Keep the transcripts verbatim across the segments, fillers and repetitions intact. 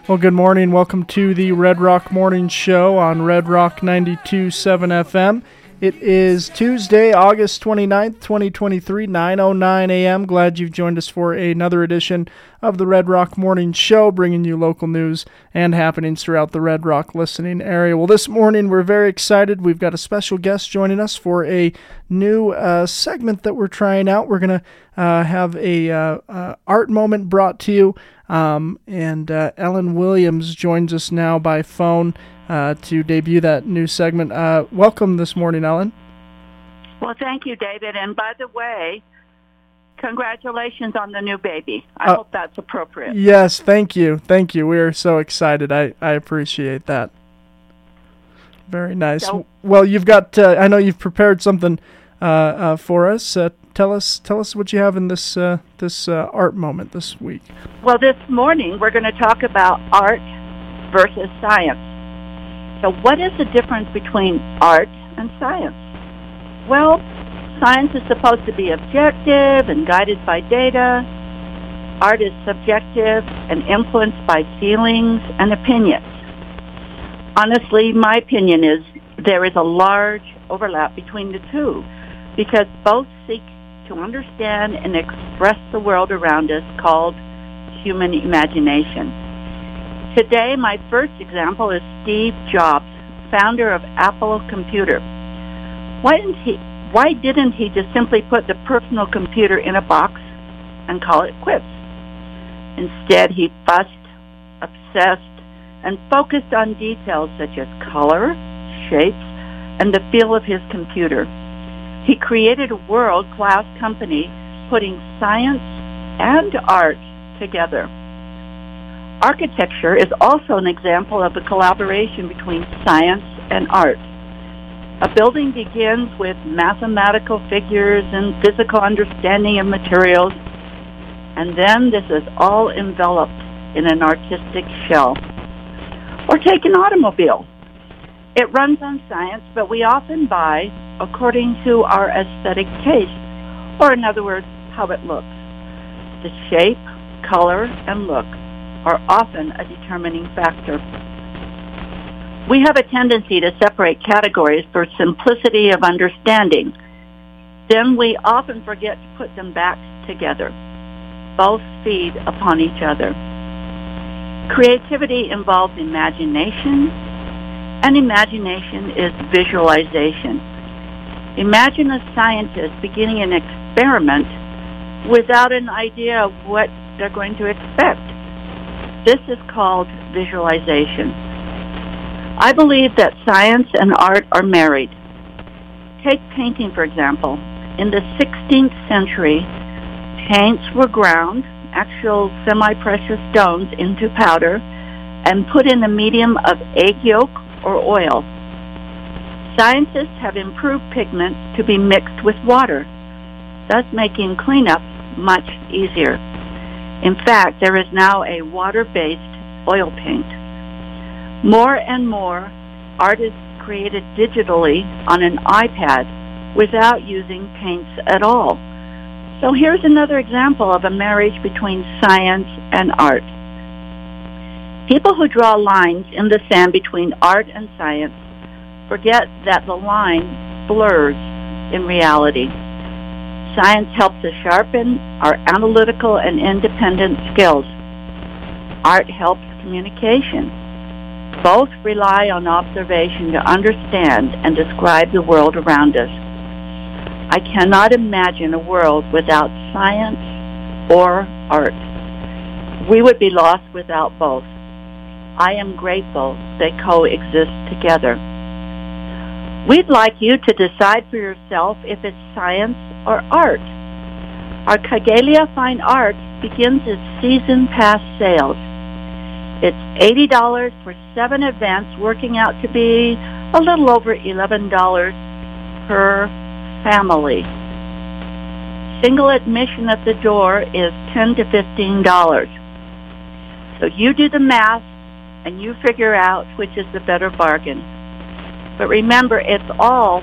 Well, good morning. Welcome to the Red Rock Morning Show on Red Rock ninety-two point seven F M. It is Tuesday, August twenty-ninth, twenty twenty-three, nine oh nine a.m. Glad you've joined us for another edition of the Red Rock Morning Show, bringing you local news and happenings throughout the Red Rock listening area. Well, this morning we're very excited. We've got a special guest joining us for a new uh, segment that we're trying out. We're going to uh, have a uh, uh, art moment brought to you. Um, and uh, Ellen Williams joins us now by phone uh, to debut that new segment. Uh, welcome this morning, Ellen. Well, thank you, David. And by the way, congratulations on the new baby. I uh, hope that's appropriate. Yes, thank you. Thank you. We are so excited. I, I appreciate that. Very nice. So, well, you've got, uh, I know you've prepared something uh, uh, for us. Uh, Tell us, tell us what you have in this uh, this uh, art moment this week. Well, this morning we're going to talk about art versus science. So, what is the difference between art and science? Well, science is supposed to be objective and guided by data. Art is subjective and influenced by feelings and opinions. Honestly, my opinion is there is a large overlap between the two, because both seek to understand and express the world around us, called human imagination. Today, my first example is Steve Jobs, founder of Apple Computer. Why didn't he, why didn't he just simply put the personal computer in a box and call it quits? Instead, he fussed, obsessed, and focused on details such as color, shapes, and the feel of his computer. He created a world-class company putting science and art together. Architecture is also an example of a collaboration between science and art. A building begins with mathematical figures and physical understanding of materials, and then this is all enveloped in an artistic shell. Or take an automobile. It runs on science, but we often buy according to our aesthetic taste, or in other words, how it looks. The shape, color, and look are often a determining factor. We have a tendency to separate categories for simplicity of understanding. Then we often forget to put them back together. Both feed upon each other. Creativity involves imagination, and imagination is visualization. Imagine a scientist beginning an experiment without an idea of what they're going to expect. This is called visualization. I believe that science and art are married. Take painting, for example. In the sixteenth century, paints were ground, actual semi-precious stones, into powder and put in a medium of egg yolk or oil. Scientists have improved pigment to be mixed with water, thus making cleanup much easier. In fact, there is now a water-based oil paint. More and more, art is created digitally on an iPad without using paints at all. So here's another example of a marriage between science and art. People who draw lines in the sand between art and science forget that the line blurs in reality. Science helps us sharpen our analytical and independent skills. Art helps communication. Both rely on observation to understand and describe the world around us. I cannot imagine a world without science or art. We would be lost without both. I am grateful they coexist together. We'd like you to decide for yourself if it's science or art. Our Kagalia Fine Arts begins its season pass sales. It's eighty dollars for seven events, working out to be a little over eleven dollars per family. Single admission at the door is ten to fifteen dollars. So you do the math and you figure out which is the better bargain. But remember, it's all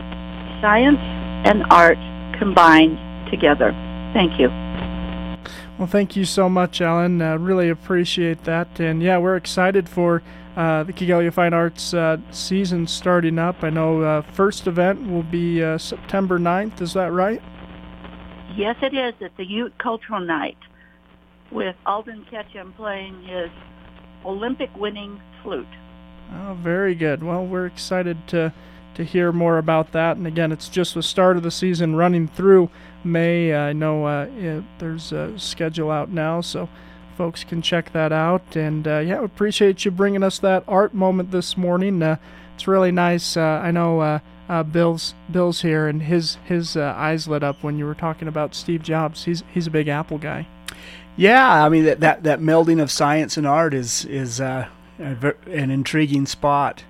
science and art combined together. Thank you. Well, thank you so much, Alan. Uh, really appreciate that. And yeah, we're excited for uh, the Kigellia Fine Arts uh, season starting up. I know uh, first event will be uh, September ninth. Is that right? Yes, it is. It's a Ute Cultural Night with Alden Ketchum playing his Olympic-winning flute. Oh, very good. Well, we're excited to to hear more about that. And again, it's just the start of the season running through May. I know uh, yeah, there's a schedule out now, so folks can check that out. And uh, yeah, we appreciate you bringing us that art moment this morning. Uh, it's really nice. Uh, I know uh, uh, Bill's Bill's here, and his his uh, eyes lit up when you were talking about Steve Jobs. He's he's a big Apple guy. Yeah, I mean that that, that melding of science and art is is uh, a ver- an intriguing spot.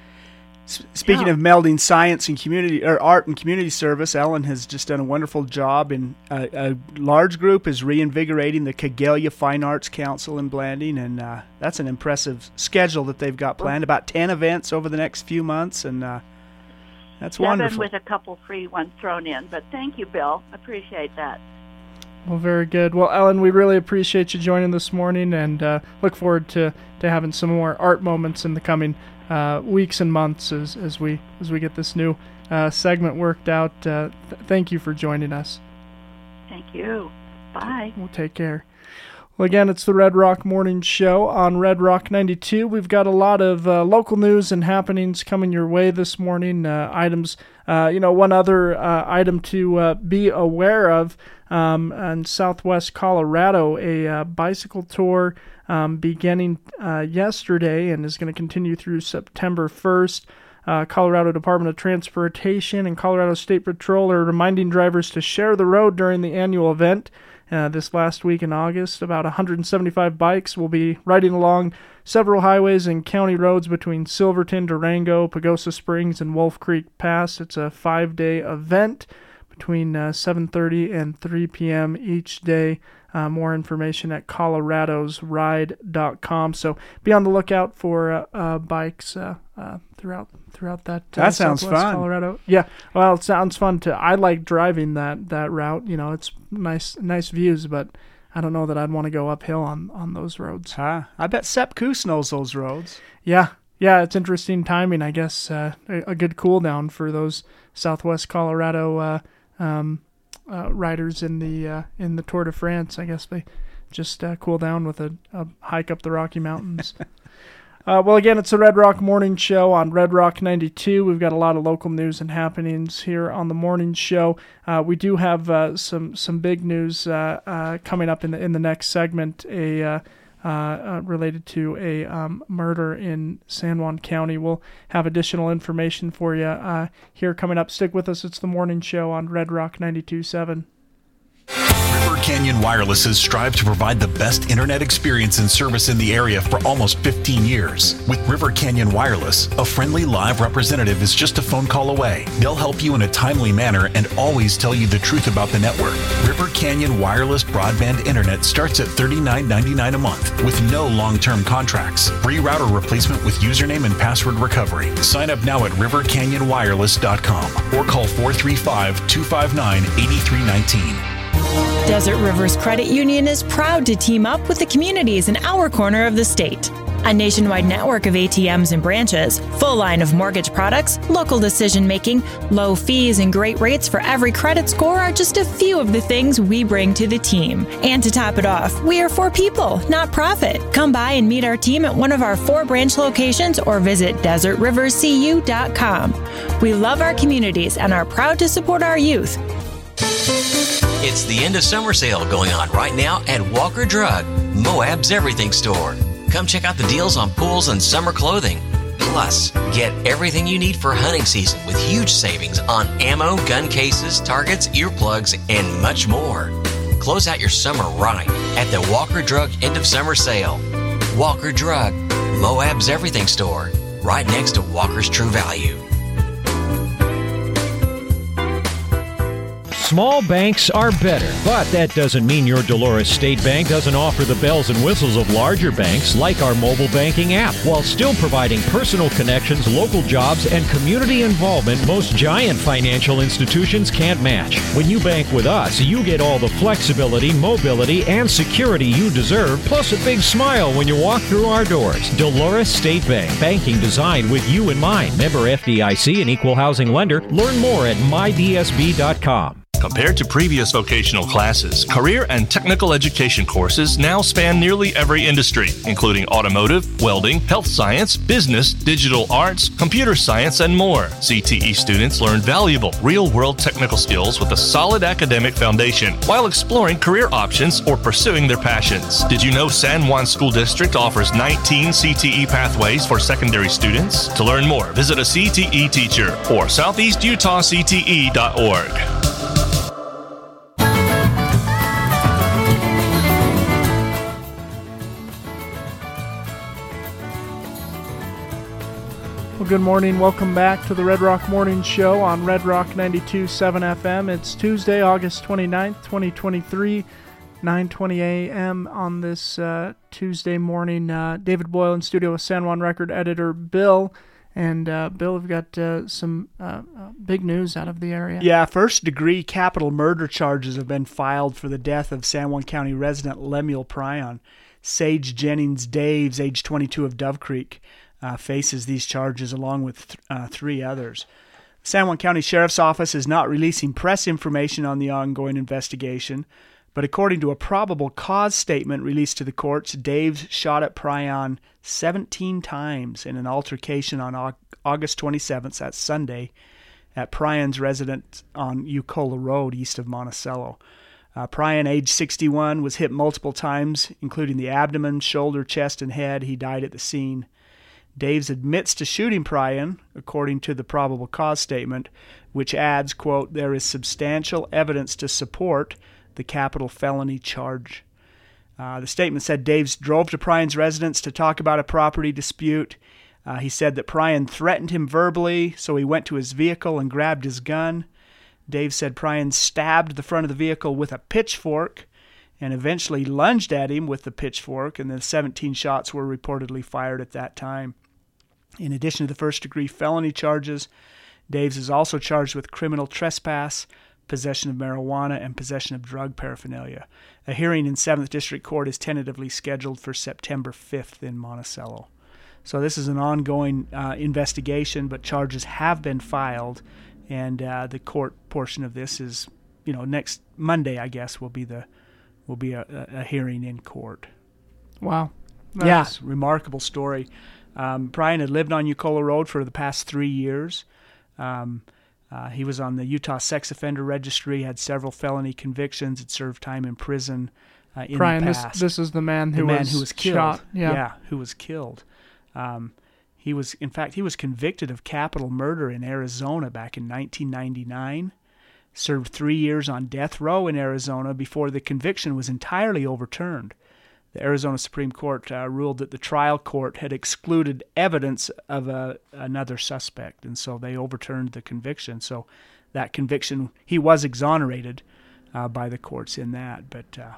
Speaking yeah. of melding science and community, or art and community service, Ellen has just done a wonderful job. And uh, a large group is reinvigorating the Kigellia Fine Arts Council in Blanding, and uh, that's an impressive schedule that they've got planned. About ten events over the next few months, and uh, that's Seven wonderful. with a couple free ones thrown in. But thank you, Bill. Appreciate that. Well, very good. Well, Ellen, we really appreciate you joining this morning, and uh, look forward to, to having some more art moments in the coming uh, weeks and months as, as we as we get this new uh, segment worked out. Uh, th- thank you for joining us. Thank you. Bye. We'll take care. Well, again, it's the Red Rock Morning Show on Red Rock ninety-two. We've got a lot of uh, local news and happenings coming your way this morning. Uh, items, uh, you know, one other uh, item to uh, be aware of um, in Southwest Colorado, a uh, bicycle tour um, beginning uh, yesterday and is going to continue through September first. Uh, Colorado Department of Transportation and Colorado State Patrol are reminding drivers to share the road during the annual event. Uh, this last week in August, about one hundred seventy-five bikes will be riding along several highways and county roads between Silverton, Durango, Pagosa Springs, and Wolf Creek Pass. It's a five-day event between uh, seven thirty and three p.m. each day. Uh, more information at colorados ride dot com. So be on the lookout for uh, uh, bikes uh, uh, throughout throughout that. Uh, that sounds Southwest fun. Colorado. Yeah, well, it sounds fun too. I like driving that, that route. You know, it's nice nice views, but I don't know that I'd want to go uphill on, on those roads. Huh? I bet Sepp Kuss knows those roads. Yeah, yeah, it's interesting timing, I guess. Uh, a, a good cool down for those Southwest Colorado uh, um, uh, riders in the uh, in the Tour de France. I guess they just uh, cool down with a, a hike up the Rocky Mountains. Uh, well, again, it's the Red Rock Morning Show on Red Rock ninety-two. We've got a lot of local news and happenings here on the morning show. Uh, we do have uh, some some big news uh, uh, coming up in the in the next segment, a uh, uh, uh, related to a um, murder in San Juan County. We'll have additional information for you uh, here coming up. Stick with us. It's the morning show on Red Rock ninety-two point seven. River Canyon Wireless has strived to provide the best internet experience and service in the area for almost fifteen years. With River Canyon Wireless, a friendly live representative is just a phone call away. They'll help you in a timely manner and always tell you the truth about the network. River Canyon Wireless broadband internet starts at thirty-nine ninety-nine a month with no long-term contracts. Free router replacement with username and password recovery. Sign up now at river canyon wireless dot com or call four three five, two five nine, eight three one nine. Desert Rivers Credit Union is proud to team up with the communities in our corner of the state. A nationwide network of A T Ms and branches, full line of mortgage products, local decision-making, low fees, and great rates for every credit score are just a few of the things we bring to the team. And to top it off, we are for people, not profit. Come by and meet our team at one of our four branch locations or visit desert rivers c u dot com. We love our communities and are proud to support our youth. It's the end of summer sale going on right now at Walker Drug, Moab's everything store. Come check out the deals on pools and summer clothing. Plus, get everything you need for hunting season with huge savings on ammo, gun cases, targets, earplugs, and much more. Close out your summer right at the Walker Drug end of summer sale. Walker Drug, Moab's everything store, right next to Walker's True Value. Small banks are better, but that doesn't mean your Dolores State Bank doesn't offer the bells and whistles of larger banks like our mobile banking app, while still providing personal connections, local jobs, and community involvement most giant financial institutions can't match. When you bank with us, you get all the flexibility, mobility, and security you deserve, plus a big smile when you walk through our doors. Dolores State Bank, banking designed with you in mind. Member F D I C, an equal housing lender. Learn more at my d s b dot com. Compared to previous vocational classes, career and technical education courses now span nearly every industry, including automotive, welding, health science, business, digital arts, computer science, and more. C T E students learn valuable, real-world technical skills with a solid academic foundation while exploring career options or pursuing their passions. Did you know San Juan School District offers nineteen C T E pathways for secondary students? To learn more, visit a C T E teacher or southeast utah c t e dot org. Well, good morning. Welcome back to the Red Rock Morning Show on Red Rock ninety-two point seven F M. It's Tuesday, August twenty-ninth, twenty twenty-three, nine twenty a m on this uh, Tuesday morning. Uh, David Boyle in studio with San Juan Record editor Bill. And, uh, Bill, we've got uh, some uh, uh, big news out of the area. Yeah, first-degree capital murder charges have been filed for the death of San Juan County resident Lemuel Pryon. Sage Jennings Daves, age twenty-two, of Dove Creek, Uh, faces these charges along with th- uh, three others. The San Juan County Sheriff's Office is not releasing press information on the ongoing investigation, but according to a probable cause statement released to the courts, Daves shot at Pryon seventeen times in an altercation on Aug- August twenty-seventh, that's Sunday, at Pryon's residence on Ucola Road east of Monticello. Uh, Pryon, age sixty-one, was hit multiple times, including the abdomen, shoulder, chest, and head. He died at the scene. Daves admits to shooting Pryon, according to the probable cause statement, which adds, quote, there is substantial evidence to support the capital felony charge. Uh, the statement said Daves drove to Pryon's residence to talk about a property dispute. Uh, he said that Pryon threatened him verbally, so he went to his vehicle and grabbed his gun. Daves said Pryon stabbed the front of the vehicle with a pitchfork and eventually lunged at him with the pitchfork, and the seventeen shots were reportedly fired at that time. In addition to the first-degree felony charges, Daves is also charged with criminal trespass, possession of marijuana, and possession of drug paraphernalia. A hearing in seventh District Court is tentatively scheduled for September fifth in Monticello. So this is an ongoing uh, investigation, but charges have been filed, and uh, the court portion of this is, you know, next Monday, I guess, will be the will be a, a hearing in court. Wow. That's... Yeah, remarkable story. Um, Pryon had lived on Ucola Road for the past three years. Um, uh, he was on the Utah Sex Offender Registry, had several felony convictions, had served time in prison uh, in Pryon, the past. This, this is the man who, the man was, who was killed. Shot. Yeah. yeah, who was killed. Um, he was, in fact, he was convicted of capital murder in Arizona back in nineteen ninety-nine. Served three years on death row in Arizona before the conviction was entirely overturned. The Arizona Supreme Court uh, ruled that the trial court had excluded evidence of a, another suspect, and so they overturned the conviction. So that conviction, he was exonerated uh, by the courts in that, but uh,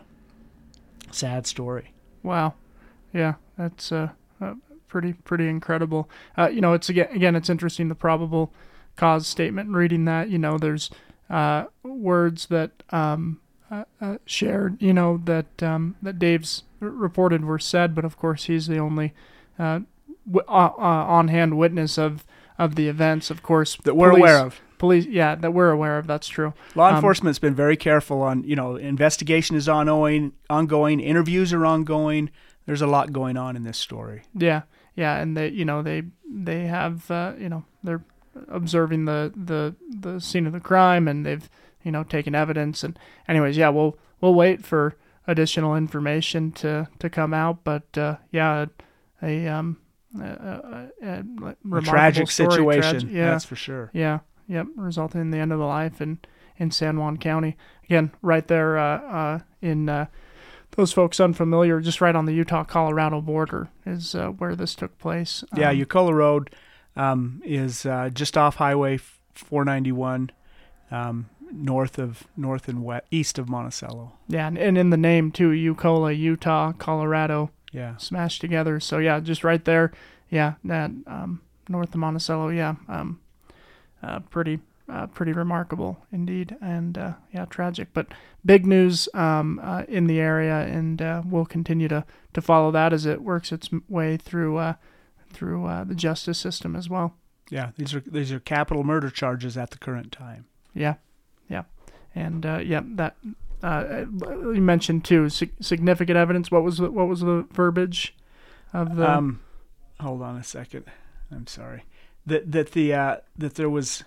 sad story. Wow. Yeah, that's uh, uh, pretty pretty incredible. Uh, you know, it's again, again, it's interesting, the probable cause statement, reading that, you know, there's uh, words that um, uh, uh, shared, you know, that um, that Dave's reported were said, but of course he's the only uh, w- uh, uh, on-hand witness of, of the events, of course. That we're police, aware of. Police, yeah, that we're aware of, that's true. Law um, enforcement's been very careful on, you know, investigation is ongoing, ongoing, interviews are ongoing. There's a lot going on in this story. Yeah, yeah, and they, you know, they they have, uh, you know, they're observing the, the, the scene of the crime, and they've, you know, taken evidence. And anyways, yeah, we'll we'll wait for additional information to, to come out, but uh, yeah, a um a, a, a, a tragic story, situation, trage- yeah, that's for sure. Yeah, yep, resulting in the end of the life in, in San Juan County. Again, right there uh, uh, in uh, those folks unfamiliar, just right on the Utah-Colorado border is uh, where this took place. Um, yeah, Ucola Road um, is uh, just off Highway four ninety-one. Um, north of north and west, east of Monticello. Yeah, and, and in the name too, Ucola, Utah, Colorado, yeah, smashed together. So yeah, just right there, yeah, that um, north of Monticello, yeah, um, uh, pretty uh, pretty remarkable indeed, and uh, yeah, tragic, but big news um, uh, in the area, and uh, we'll continue to, to follow that as it works its way through uh, through uh, the justice system as well. Yeah, these are these are capital murder charges at the current time. Yeah, yeah, and uh, yeah, that uh, you mentioned too significant evidence. What was the, what was the verbiage of the? Um, hold on a second. I'm sorry. That that the uh, that there was.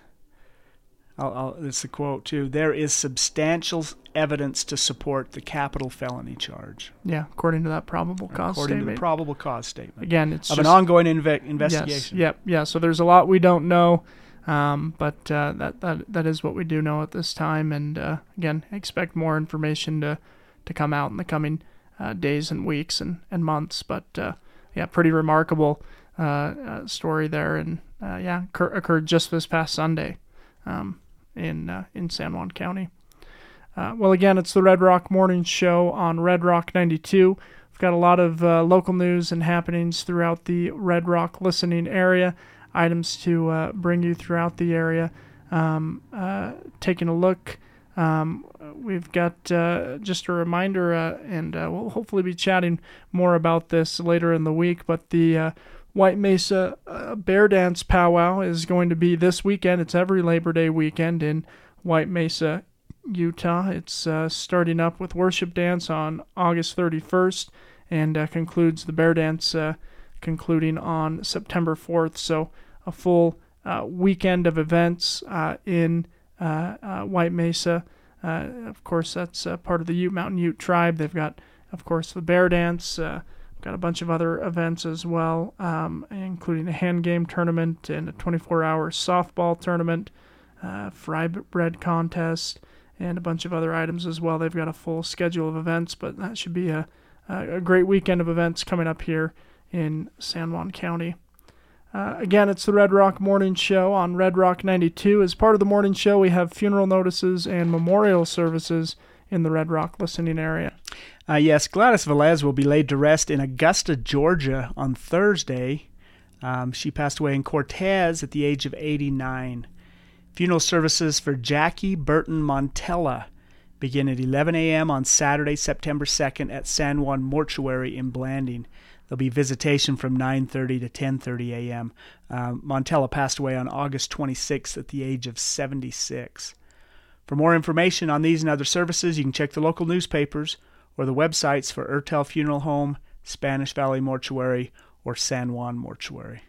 I'll, I'll, it's a quote too. There is substantial evidence to support the capital felony charge. Yeah, according to that probable cause according statement. to the probable cause statement. Again, it's of just, an ongoing inve- investigation. Yes, yep, yeah. So there's a lot we don't know, um, but uh, that that that is what we do know at this time. And uh, again, expect more information to to come out in the coming uh, days and weeks and, and months. But uh, yeah, pretty remarkable uh, uh, story there, and uh, yeah, occur- occurred just this past Sunday. Um, in uh, in San Juan County. Uh, well, again, it's the Red Rock Morning Show on Red Rock ninety-two. We've got a lot of uh, local news and happenings throughout the Red Rock listening area, items to uh, bring you throughout the area. Um, uh, taking a look, um, we've got uh, just a reminder, uh, and uh, we'll hopefully be chatting more about this later in the week, but the uh, White Mesa uh, Bear Dance Powwow is going to be this weekend. It's every Labor Day weekend in White Mesa, Utah. It's uh, starting up with Worship Dance on August thirty-first and uh, concludes the Bear Dance uh, concluding on September fourth. So a full uh, weekend of events uh, in uh, uh, White Mesa. Uh, of course, that's uh, part of the Ute Mountain Ute tribe. They've got, of course, the Bear Dance. Uh, Got a bunch of other events as well, um, including a hand game tournament and a twenty-four hour softball tournament, uh, fry bread contest, and a bunch of other items as well. They've got a full schedule of events, but that should be a, a great weekend of events coming up here in San Juan County. Uh, again, it's the Red Rock Morning Show on Red Rock ninety-two. As part of the morning show, we have funeral notices and memorial services in the Red Rock listening area. Uh, yes, Gladys Velez will be laid to rest in Augusta, Georgia on Thursday. Um, she passed away in Cortez at the age of eighty-nine. Funeral services for Jackie Burton Montella begin at eleven a.m. on Saturday, September second at San Juan Mortuary in Blanding. There'll be visitation from nine thirty to ten thirty a.m. Uh, Montella passed away on August twenty-sixth at the age of seventy-six. For more information on these and other services, you can check the local newspapers or the websites for Ertel Funeral Home, Spanish Valley Mortuary, or San Juan Mortuary.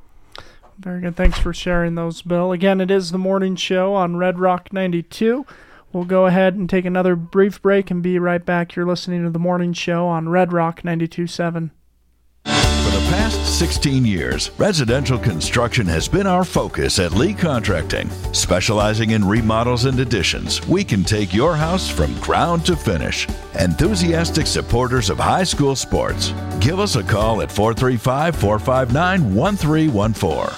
Very good. Thanks for sharing those, Bill. Again, it is the morning show on Red Rock ninety-two. We'll go ahead and take another brief break and be right back. You're listening to the morning show on Red Rock ninety-two point seven. For the past sixteen years, residential construction has been our focus at Lee Contracting. Specializing in remodels and additions, we can take your house from ground to finish. Enthusiastic supporters of high school sports. Give us a call at four three five, four five nine, one three one four.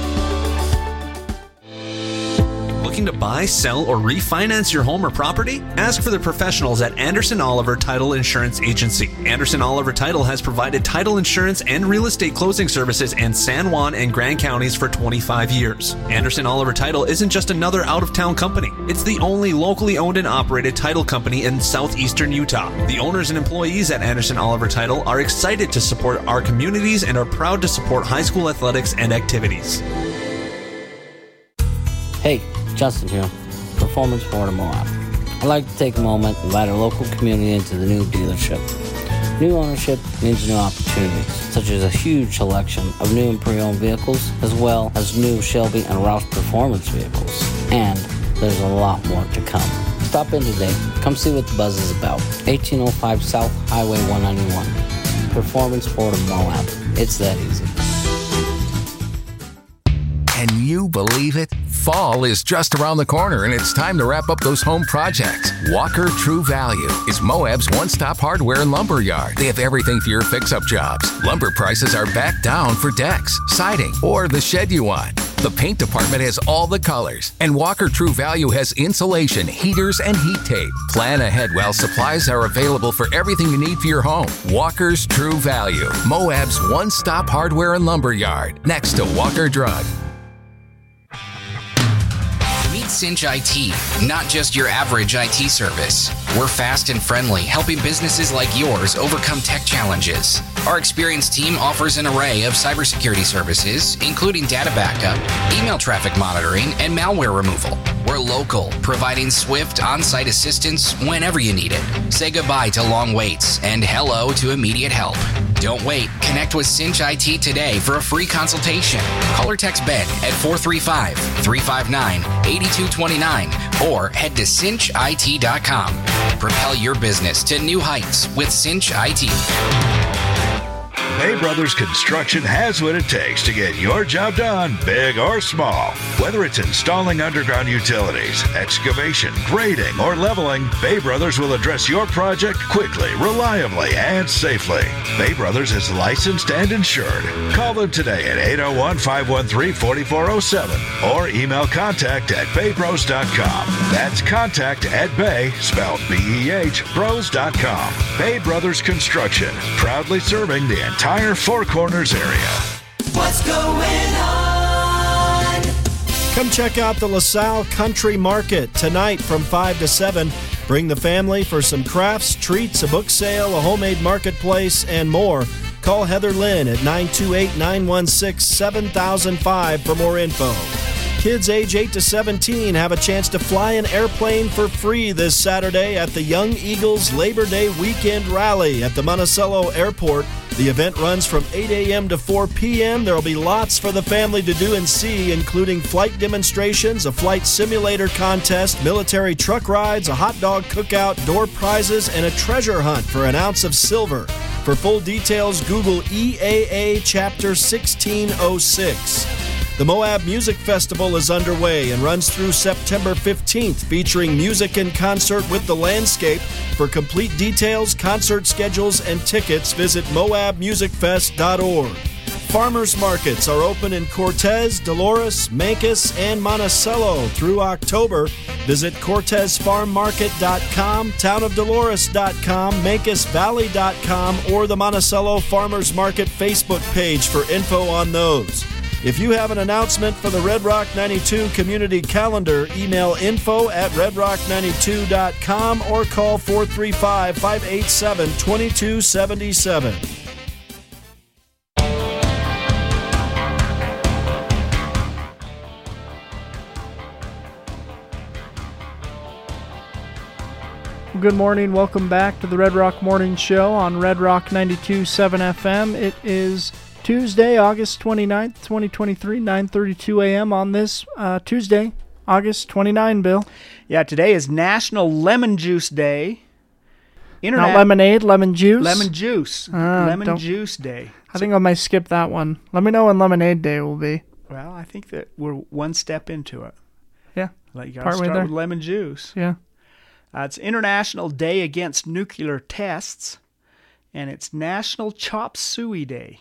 Looking to buy, sell, or refinance your home or property? Ask for the professionals at Anderson Oliver Title Insurance Agency. Anderson Oliver Title has provided title insurance and real estate closing services in San Juan and Grand Counties for twenty-five years. Anderson Oliver Title isn't just another out-of-town company. It's the only locally owned and operated title company in southeastern Utah. The owners and employees at Anderson Oliver Title are excited to support our communities and are proud to support high school athletics and activities. Hey, Justin here, Performance Ford of Moab. I'd like to take a moment and invite our local community into the new dealership. New ownership means new opportunities, such as a huge selection of new and pre-owned vehicles, as well as new Shelby and Roush performance vehicles. And there's a lot more to come. Stop in today. Come see what the buzz is about. eighteen oh five South Highway one ninety-one. Performance Ford of Moab. It's that easy. Can you believe it? Fall is just around the corner and it's time to wrap up those home projects. Walker True Value is Moab's one-stop hardware and lumber yard. They have everything for your fix-up jobs. Lumber prices are back down for decks, siding, or the shed you want. The paint department has all the colors, and Walker True Value has insulation, heaters, and heat tape. Plan ahead while supplies are available for everything you need for your home. Walker's True Value, Moab's one-stop hardware and lumber yard, next to Walker Drug. Meet Cinch I T, not just your average I T service. We're fast and friendly, helping businesses like yours overcome tech challenges. Our experienced team offers an array of cybersecurity services, including data backup, email traffic monitoring, and malware removal. We're local, providing swift on-site assistance whenever you need it. Say goodbye to long waits and hello to immediate help. Don't wait. Connect with Cinch I T today for a free consultation. Call or text Ben at four three five, three five nine, eight two two nine or head to cinch I T dot com. Propel your business to new heights with Cinch I T. Bay Brothers Construction has what it takes to get your job done, big or small. Whether it's installing underground utilities, excavation, grading, or leveling, Bay Brothers will address your project quickly, reliably, and safely. Bay Brothers is licensed and insured. Call them today at eight oh one, five one three, four four oh seven or email contact at bay bros dot com. That's contact at bay, spelled B E H, bros dot com. Bay Brothers Construction, proudly serving the entire Four Corners area. What's going on? Come check out the LaSalle Country Market tonight from five to seven. Bring the family for some crafts, treats, a book sale, a homemade marketplace, and more. Call Heather Lynn at nine two eight, nine one six, seven thousand five for more info. Kids age eight to seventeen have a chance to fly an airplane for free this Saturday at the Young Eagles Labor Day Weekend Rally at the Monticello Airport. The event runs from eight a.m. to four p.m. There will be lots for the family to do and see, including flight demonstrations, a flight simulator contest, military truck rides, a hot dog cookout, door prizes, and a treasure hunt for an ounce of silver. For full details, Google E A A Chapter sixteen oh six. The Moab Music Festival is underway and runs through September fifteenth, featuring music and concert with the landscape. For complete details, concert schedules, and tickets, visit moab music fest dot org. Farmers markets are open in Cortez, Dolores, Mancos, and Monticello through October. Visit cortez farm market dot com, town of dolores dot com, mancos valley dot com, or the Monticello Farmers Market Facebook page for info on those. If you have an announcement for the Red Rock ninety-two Community Calendar, email info at red rock ninety-two dot com or call four three five, five eight seven, two two seven seven. Good morning. Welcome back to the Red Rock Morning Show on Red Rock ninety-two point seven F M. It is Tuesday, August twenty-ninth, twenty twenty-three, nine thirty-two a.m. on this uh, Tuesday, August twenty-ninth, Bill. Yeah, today is National Lemon Juice Day. Internet- Not lemonade, lemon juice? Lemon juice. Uh, lemon don't. Juice Day. I think I might skip that one. Let me know when Lemonade Day will be. Well, I think that we're one step into it. Yeah. Like you got to start there. With lemon juice. Yeah. Uh, it's International Day Against Nuclear Tests, and it's National Chop Suey Day.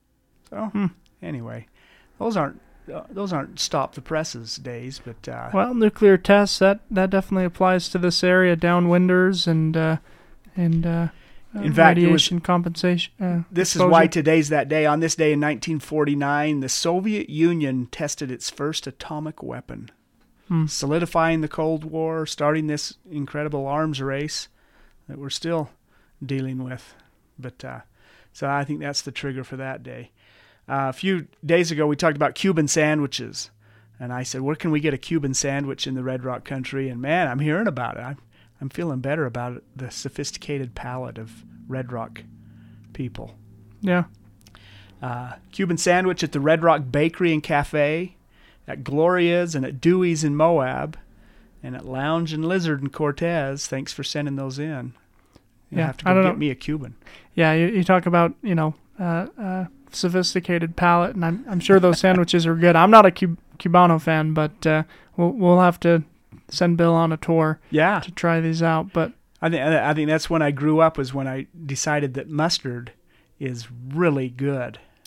So hmm. anyway, those aren't uh, those aren't stop the presses days, but uh, well, nuclear tests that, that definitely applies to this area, downwinders and uh, and uh, in fact, radiation it was, compensation. Uh, this exposure. is why today's that day. On this day in nineteen forty-nine, the Soviet Union tested its first atomic weapon, hmm. solidifying the Cold War, starting this incredible arms race that we're still dealing with. But uh, so I think that's the trigger for that day. Uh, a few days ago, we talked about Cuban sandwiches, and I said, where can we get a Cuban sandwich in the Red Rock country? And man, I'm hearing about it. I'm, I'm feeling better about it, the sophisticated palate of Red Rock people. Yeah. Uh, Cuban sandwich at the Red Rock Bakery and Cafe, at Gloria's and at Dewey's in Moab, and at Lounge and Lizard in Cortez. Thanks for sending those in. You yeah, have to go I don't get know. me a Cuban. Yeah, you, you talk about, you know, uh, uh, sophisticated palate, and I'm I'm sure those sandwiches are good. I'm not a Cub- Cubano fan, but uh, we'll we'll have to send Bill on a tour. Yeah. To try these out. But I think I think that's when I grew up. Was when I decided that mustard is really good,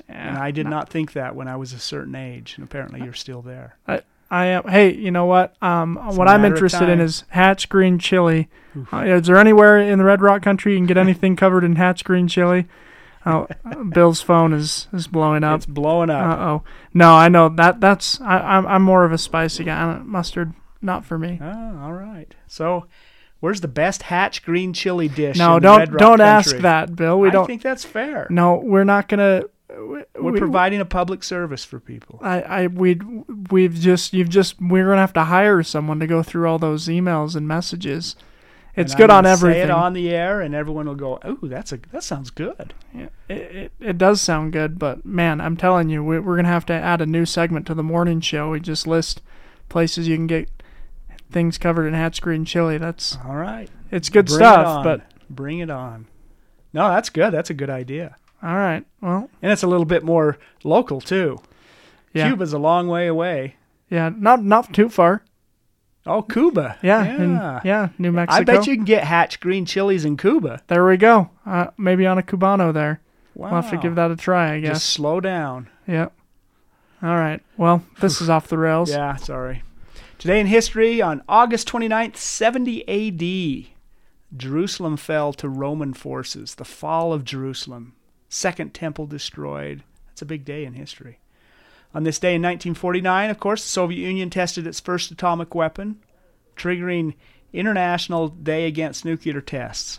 Yeah, and I did no. not think that when I was a certain age, and apparently you're still there. I, I am. Hey, you know what? Um, It's what a I'm matter of interested in time. is Hatch Green Chili. Uh, is there anywhere in the Red Rock country you can get anything covered in Hatch Green Chili? Oh, Bill's phone is, is blowing up. It's blowing up. Uh oh. No, I know that. That's I, I'm I'm more of a spicy guy. Mustard, not for me. Oh, all right. So, where's the best Hatch Green Chili dish? No, in the don't Red Rock don't ask country? that, Bill. We I don't think that's fair. No, we're not gonna. We, We're we- providing a public service for people. I, I, we, we've just, you've just, we're gonna have to hire someone to go through all those emails and messages. It's And good I'm on gonna everything. Say it on the air, and everyone will go, "Oh, that's a that sounds good." Yeah, it, it, it does sound good, but man, I'm telling you, we, we're gonna have to add a new segment to the morning show. We just list places you can get things covered in Hatch Green Chili. That's all right. It's good Bring stuff, it on. but bring it on. No, that's good. That's a good idea. all right. Well, And it's a little bit more local too. Yeah. Cuba's a long way away. yeah, not not too far. Oh, Cuba. Yeah, yeah, in- yeah, New Mexico. I bet you can get Hatch Green Chilies in Cuba. There we go. Uh, maybe on a Cubano there. Wow. We'll have to give that a try, I guess. Just slow down. Yep. All right. Well, this is off the rails. Yeah, sorry. Today in history, on August twenty-ninth, seventy A D, Jerusalem fell to Roman forces. The fall of Jerusalem. Second temple destroyed. That's a big day in history. On this day in nineteen forty-nine, of course, the Soviet Union tested its first atomic weapon, triggering International Day Against Nuclear Tests.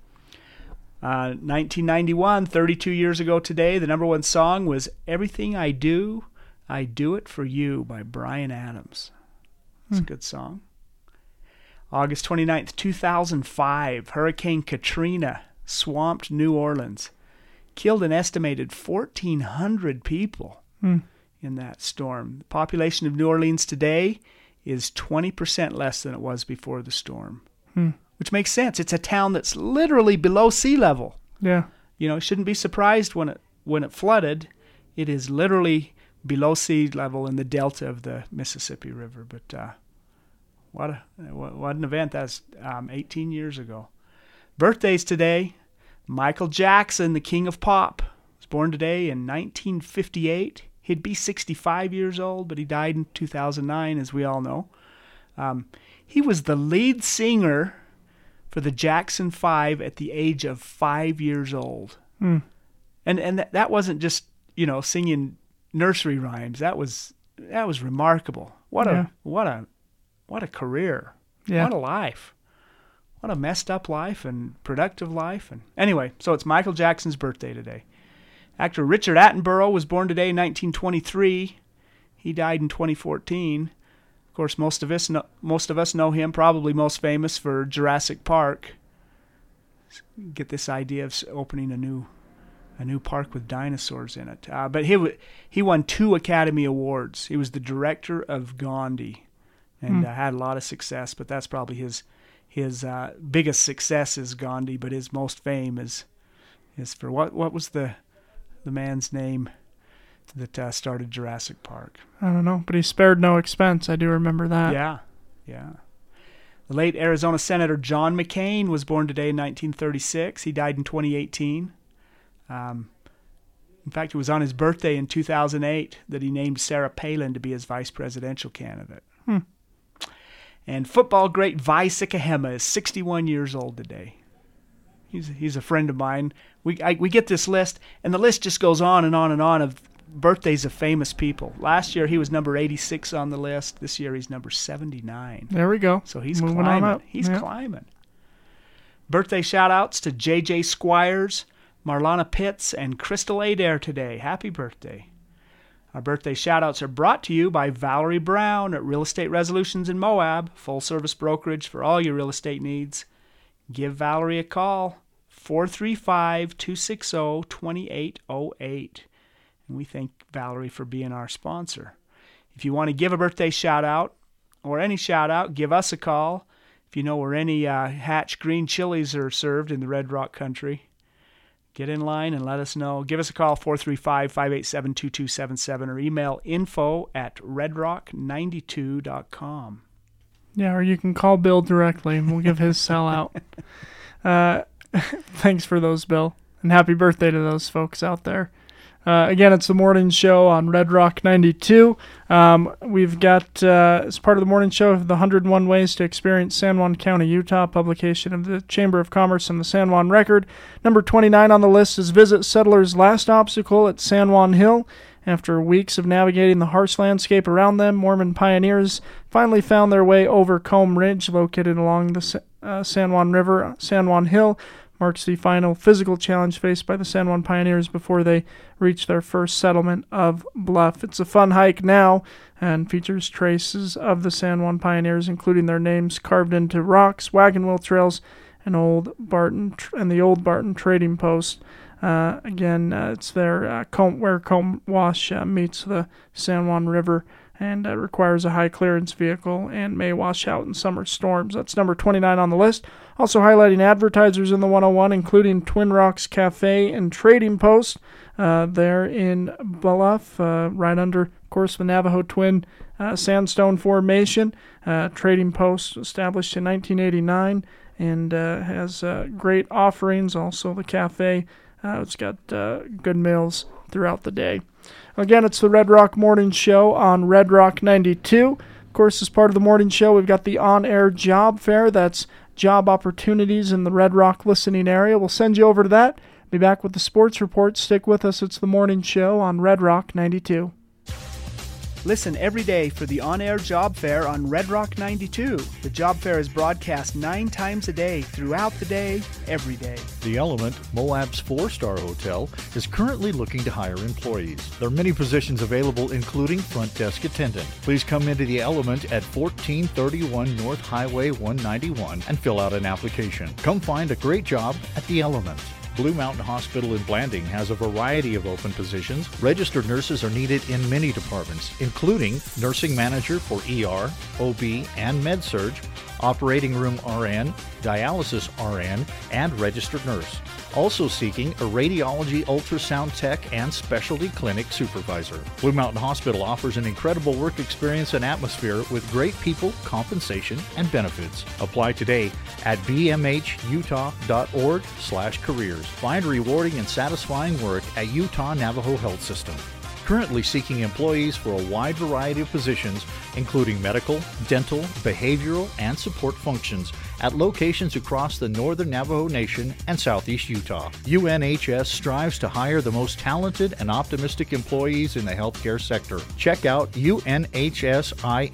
Uh, nineteen ninety-one, thirty-two years ago today, the number one song was Everything I Do, I Do It For You by Bryan Adams. It's Hmm. a good song. August twenty-ninth, two thousand five, Hurricane Katrina swamped New Orleans. Killed an estimated fourteen hundred people Hmm. in that storm. The population of New Orleans today is twenty percent less than it was before the storm. Hmm. Which makes sense. It's a town that's literally below sea level. Yeah. You know, shouldn't be surprised when it when it flooded. It is literally below sea level in the delta of the Mississippi River. But uh, what a what, what an event! That's um, eighteen years ago. Birthdays today: Michael Jackson, the king of pop, was born today in nineteen fifty-eight. He'd be sixty-five years old, but he died in two thousand nine, as we all know. Um, he was the lead singer for the Jackson Five at the age of five years old. Hmm. And and that, that wasn't just, you know, singing nursery rhymes. That was that was remarkable. What Yeah. a what a what a career. Yeah. What a life. What a messed up life and productive life. And anyway, so it's Michael Jackson's birthday today. Actor Richard Attenborough was born today in nineteen twenty-three. He died in twenty fourteen. Of course, most of us know, most of us know him, probably most famous for Jurassic Park. Get this idea of opening a new a new park with dinosaurs in it. Uh, but he w- he won two Academy Awards. He was the director of Gandhi, and Hmm. uh, had a lot of success. But that's probably his his uh, biggest success is Gandhi. But his most fame is is for what what was the the man's name that uh, started Jurassic Park? I don't know, but he spared no expense. I do remember that. Yeah, yeah. The late Arizona Senator John McCain was born today in nineteen thirty-six. He died in twenty eighteen. Um, in fact, it was on his birthday in two thousand eight that he named Sarah Palin to be his vice presidential candidate. Hmm. And football great Vi Sikahema is sixty-one years old today. He's he's a friend of mine. We I, we get this list, and the list just goes on and on and on of birthdays of famous people. Last year he was number eighty-six on the list. This year he's number seventy-nine. There we go. So he's Moving on climbing. up. He's Yeah. climbing. Birthday shout-outs to J J Squires, Marlana Pitts, and Crystal Adair today. Happy birthday. Our birthday shout-outs are brought to you by Valerie Brown at Real Estate Resolutions in Moab, full-service brokerage for all your real estate needs. Give Valerie a call, four three five, two six zero, two eight zero eight. And we thank Valerie for being our sponsor. If you want to give a birthday shout-out or any shout-out, give us a call. If you know where any uh, Hatch Green Chilies are served in the Red Rock country, get in line and let us know. Give us a call, four three five, five eight seven, two two seven seven, or email info at red rock ninety-two dot com. Yeah, or you can call Bill directly and we'll give his cell out. Uh, thanks for those, Bill. And happy birthday to those folks out there. Uh, again, it's the morning show on Red Rock ninety-two. Um, we've got, uh, as part of the morning show, the one hundred one Ways to Experience San Juan County, Utah, publication of the Chamber of Commerce and the San Juan Record. Number twenty-nine on the list is Visit Settlers' Last Obstacle at San Juan Hill. After weeks of navigating the harsh landscape around them, Mormon pioneers finally found their way over Comb Ridge, located along the uh, San Juan River. San Juan Hill marks the final physical challenge faced by the San Juan pioneers before they reach their first settlement of Bluff. It's a fun hike now and features traces of the San Juan pioneers, including their names carved into rocks, wagon wheel trails, and old Barton and the old Barton trading post. Uh, again, uh, it's there uh, Comb, where Comb Wash uh, meets the San Juan River, and uh, requires a high clearance vehicle and may wash out in summer storms. That's number twenty-nine on the list. Also highlighting advertisers in the one oh one, including Twin Rocks Cafe and Trading Post uh, there in Bluff, uh, right under, of course, the Navajo Twin uh, Sandstone Formation. Uh, Trading Post, established in nineteen eighty-nine, and uh, has uh, great offerings. Also, the cafe, uh, it's got uh, good meals throughout the day. Again, it's the Red Rock Morning Show on Red Rock ninety-two. Of course, as part of the morning show, we've got the on-air job fair. That's job opportunities in the Red Rock listening area. We'll send you over to that. Be back with the sports report. Stick with us. It's the morning show on Red Rock ninety-two. Listen every day for the on-air job fair on Red Rock ninety-two. The job fair is broadcast nine times a day, throughout the day, every day. The Element, Moab's four-star hotel, is currently looking to hire employees. There are many positions available, including front desk attendant. Please come into the Element at fourteen thirty-one North Highway one ninety-one and fill out an application. Come find a great job at the Element. Blue Mountain Hospital in Blanding has a variety of open positions. Registered nurses are needed in many departments, including nursing manager for E R, O B, and Med-Surg, operating room R N, dialysis R N, and registered nurse. Also seeking a radiology, ultrasound tech, and specialty clinic supervisor. Blue Mountain Hospital offers an incredible work experience and atmosphere with great people, compensation, and benefits. Apply today at b m h utah dot org slash careers. Find rewarding and satisfying work at Utah Navajo Health System. Currently seeking employees for a wide variety of positions, including medical, dental, behavioral, and support functions at locations across the northern Navajo Nation and southeast Utah. U N H S strives to hire the most talented and optimistic employees in the healthcare sector. Check out u n h s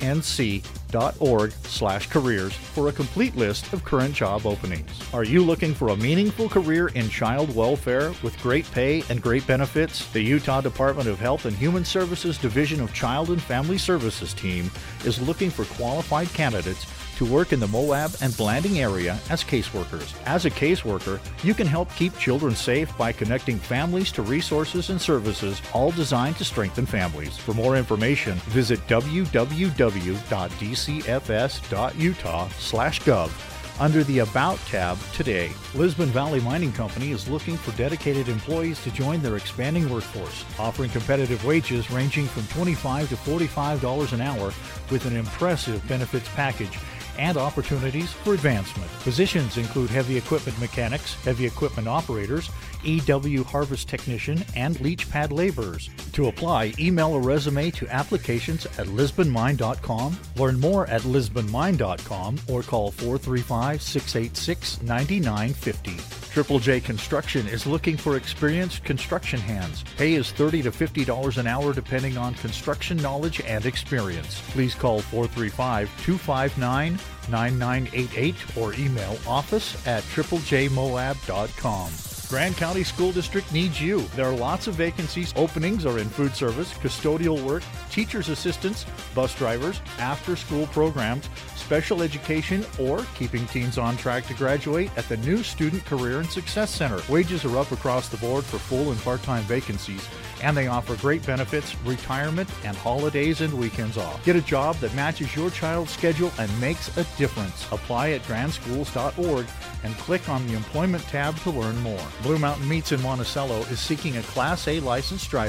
inc dot org slash careers for a complete list of current job openings. Are you looking for a meaningful career in child welfare with great pay and great benefits? The Utah Department of Health and Human Services Division of Child and Family Services team is looking for qualified candidates to work in the Moab and Blanding area as caseworkers. As a caseworker, you can help keep children safe by connecting families to resources and services, all designed to strengthen families. For more information, visit w w w dot d c f s dot utah slash gov under the About tab today. Lisbon Valley Mining Company is looking for dedicated employees to join their expanding workforce, offering competitive wages ranging from twenty-five to forty-five dollars an hour with an impressive benefits package and opportunities for advancement. Positions include heavy equipment mechanics, heavy equipment operators, E W harvest technician, and leach pad laborers. To apply, email a resume to applications at lisbon mine dot com. Learn more at lisbon mine dot com or call four three five, six eight six, nine nine five zero. Triple J Construction is looking for experienced construction hands. Pay is thirty to fifty dollars an hour depending on construction knowledge and experience. Please call four three five, two five nine, nine nine eight eight or email office at triple j moab dot com. Grand County School District needs you. There are lots of vacancies. Openings are in food service, custodial work, teacher's assistants, bus drivers, after-school programs, special education, or keeping teens on track to graduate at the new Student Career and Success Center. Wages are up across the board for full and part-time vacancies, and they offer great benefits, retirement, and holidays and weekends off. Get a job that matches your child's schedule and makes a difference. Apply at grand schools dot org and click on the Employment tab to learn more. Blue Mountain Meats in Monticello is seeking a Class A licensed driver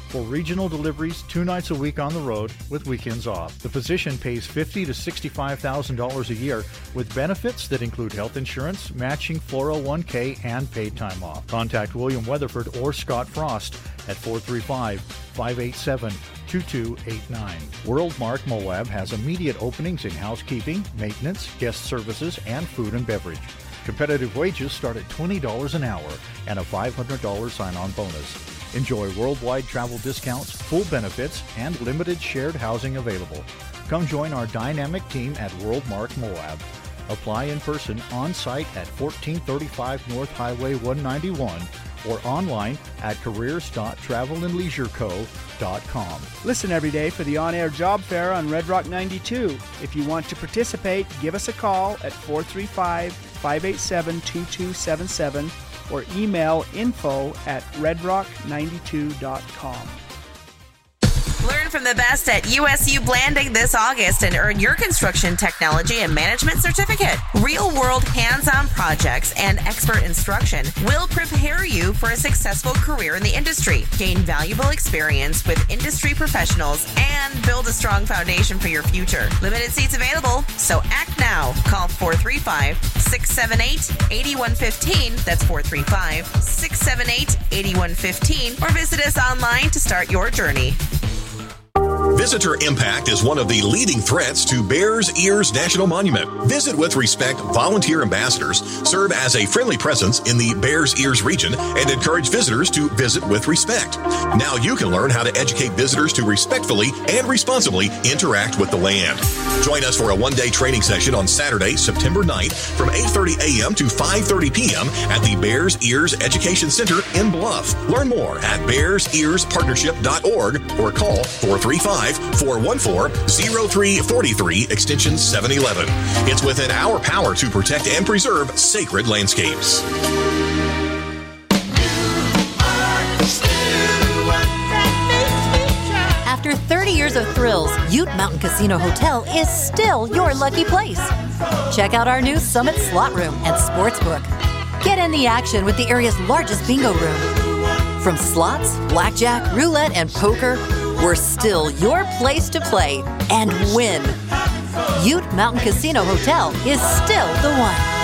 For regional deliveries, two nights a week on the road with weekends off. The position pays fifty thousand to sixty-five thousand dollars a year with benefits that include health insurance, matching four oh one k, and paid time off. Contact William Weatherford or Scott Frost at four three five, five eight seven, two two eight nine. WorldMark Moab has immediate openings in housekeeping, maintenance, guest services, and food and beverage. Competitive wages start at twenty dollars an hour and a five hundred dollars sign-on bonus. Enjoy worldwide travel discounts, full benefits, and limited shared housing available. Come join our dynamic team at WorldMark Moab. Apply in person on-site at fourteen thirty-five North Highway one ninety-one or online at careers dot travel and leisure co dot com. Listen every day for the on-air job fair on Red Rock ninety-two. If you want to participate, give us a call at four three five, five eight seven, two two seven seven or email info at red rock ninety-two dot com. Learn from the best at U S U Blanding this August and earn your construction technology and management certificate. Real-world hands-on projects and expert instruction will prepare you for a successful career in the industry. Gain valuable experience with industry professionals and build a strong foundation for your future. Limited seats available, so act now. Call four three five, six seven eight, eight one one five. That's four three five, six seven eight, eight one one five or visit us online to start your journey. Visitor impact is one of the leading threats to Bears Ears National Monument. Visit with Respect volunteer ambassadors serve as a friendly presence in the Bears Ears region and encourage visitors to visit with respect. Now you can learn how to educate visitors to respectfully and responsibly interact with the land. Join us for a one-day training session on Saturday, September ninth from eight thirty a.m. to five thirty p.m. at the Bears Ears Education Center in Bluff. Learn more at bears ears partnership dot org or call four three five, four one four, zero three four three, extension seven eleven. It's within our power to protect and preserve sacred landscapes. After thirty years of thrills, Ute Mountain Casino Hotel is still your lucky place. Check out our new Summit Slot Room and Sportsbook. Get in the action with the area's largest bingo room. From slots, blackjack, roulette, and poker, we're still your place to play and win. Ute Mountain Casino Hotel is still the one.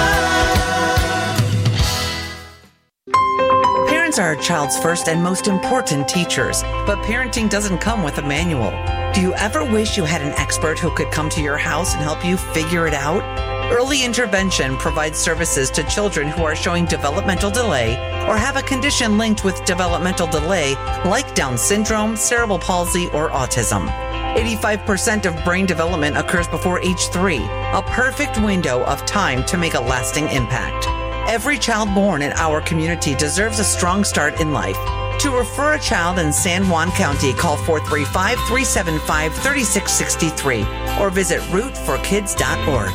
Parents are a child's first and most important teachers, but parenting doesn't come with a manual. Do you ever wish you had an expert who could come to your house and help you figure it out? Early Intervention provides services to children who are showing developmental delay or have a condition linked with developmental delay like Down syndrome, cerebral palsy, or autism. eighty-five percent of brain development occurs before age three, a perfect window of time to make a lasting impact. Every child born in our community deserves a strong start in life. To refer a child in San Juan County, call four three five, three seven five, three six six three or visit root for kids dot org.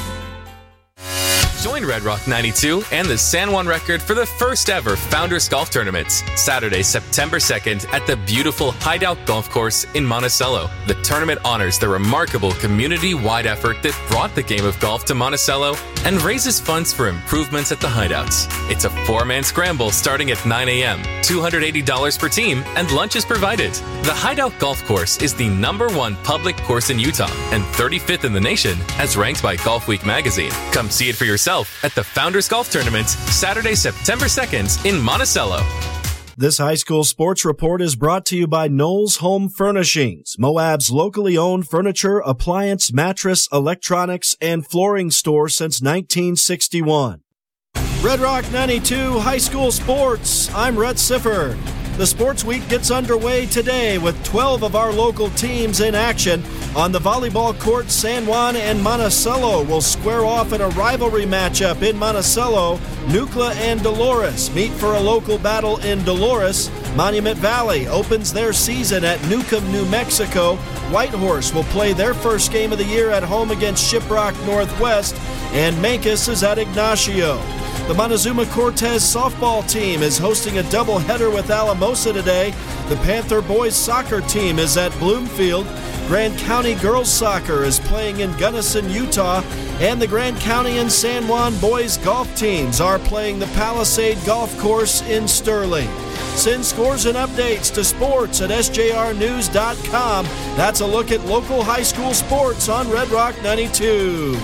Join Red Rock ninety-two and the San Juan Record for the first ever Founders Golf Tournament, Saturday, September second at the beautiful Hideout Golf Course in Monticello. The tournament honors the remarkable community-wide effort that brought the game of golf to Monticello and raises funds for improvements at the hideouts. It's a four-man scramble starting at nine a.m., two hundred eighty dollars per team, and lunch is provided. The Hideout Golf Course is the number one public course in Utah and thirty-fifth in the nation as ranked by Golf Week magazine. Come see it for yourself at the Founders Golf Tournament, Saturday, September second in Monticello. This high school sports report is brought to you by Knowles Home Furnishings, Moab's locally owned furniture, appliance, mattress, electronics, and flooring store since nineteen sixty-one. Red Rock ninety-two High School Sports. I'm Rhett Sifford. The sports week gets underway today with twelve of our local teams in action. On the volleyball court, San Juan and Monticello will square off in a rivalry matchup in Monticello. Nucla and Dolores meet for a local battle in Dolores. Monument Valley opens their season at Newcomb, New Mexico. Whitehorse will play their first game of the year at home against Shiprock Northwest. And Mancos is at Ignacio. The Montezuma Cortez softball team is hosting a doubleheader with Alamosa today. The Panther boys soccer team is at Bloomfield. Grand County girls soccer is playing in Gunnison, Utah. And the Grand County and San Juan boys golf teams are playing the Palisade Golf Course in Sterling. Send scores and updates to sports at S J R news dot com. That's a look at local high school sports on Red Rock ninety-two.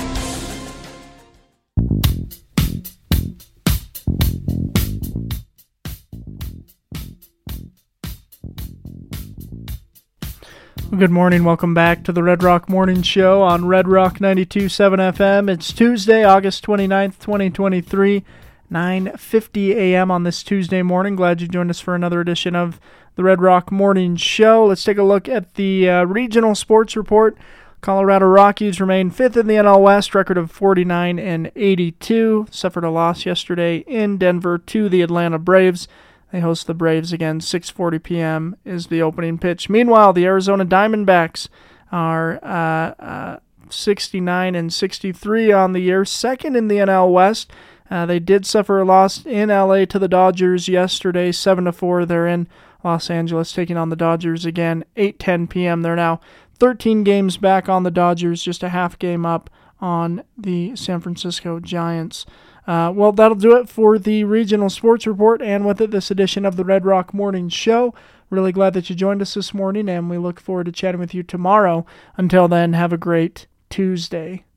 Good morning. Welcome back to the Red Rock Morning Show on Red Rock ninety-two point seven F M. It's Tuesday, August twenty-ninth, twenty twenty-three, nine fifty a.m. on this Tuesday morning. Glad you joined us for another edition of the Red Rock Morning Show. Let's take a look at the uh, regional sports report. Colorado Rockies remain fifth in the N L West, record of forty-nine and eighty-two. Suffered a loss yesterday in Denver to the Atlanta Braves. They host the Braves again. six forty p.m. is the opening pitch. Meanwhile, the Arizona Diamondbacks are uh, uh, sixty-nine and sixty-three on the year, second in the N L West. Uh, they did suffer a loss in L A to the Dodgers yesterday, seven to four. They're in Los Angeles taking on the Dodgers again, eight ten p.m. They're now thirteen games back on the Dodgers, just a half game up on the San Francisco Giants. Uh, well, that'll do it for the regional sports report, and with it, this edition of the Red Rock Morning Show. Really glad that you joined us this morning, and we look forward to chatting with you tomorrow. Until then, have a great Tuesday.